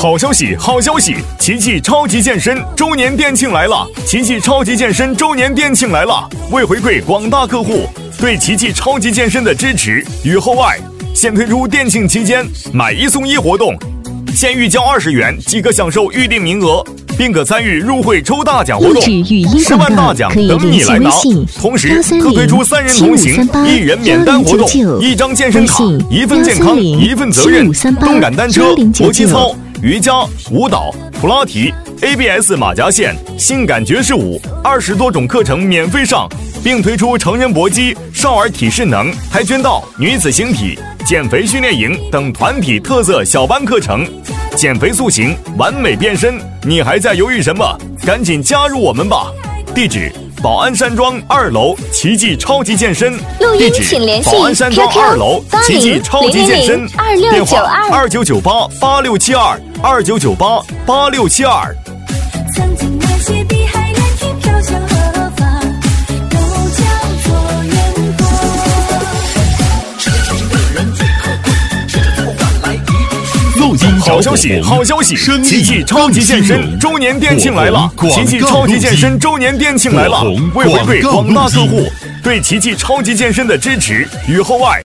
好消息，好消息！奇迹超级健身周年店庆来了！奇迹超级健身周年店庆来了！为回馈广大客户对奇迹超级健身的支持与厚爱，现推出店庆期间买1送1活动，现预交20元即可享受预定名额，并可参与入会抽大奖活动，10万大奖等你来拿。同时可推出3人同行、1人免单活动，1张健身卡，1份健康，1份责任。动感单车、搏击操、瑜伽、舞蹈、普拉提、ABS 马甲线、性感爵士舞，20多种课程免费上，并推出成人搏击、少儿体适能、跆拳道、女子形体、减肥训练营等团体特色小班课程。减肥塑形，完美变身，你还在犹豫什么？赶紧加入我们吧！地址：宝安山庄2楼奇迹超级健身。 地址： 宝安山庄2楼奇迹超级健身。电话：2998-8672，2998-8672。 曾经那些碧海蓝天飘向何方，都叫做远方。 好消息，好消息！奇迹超级健身周年店庆来了！奇迹超级健身周年店庆来了！为回馈广大客户对奇迹超级健身的支持与厚爱。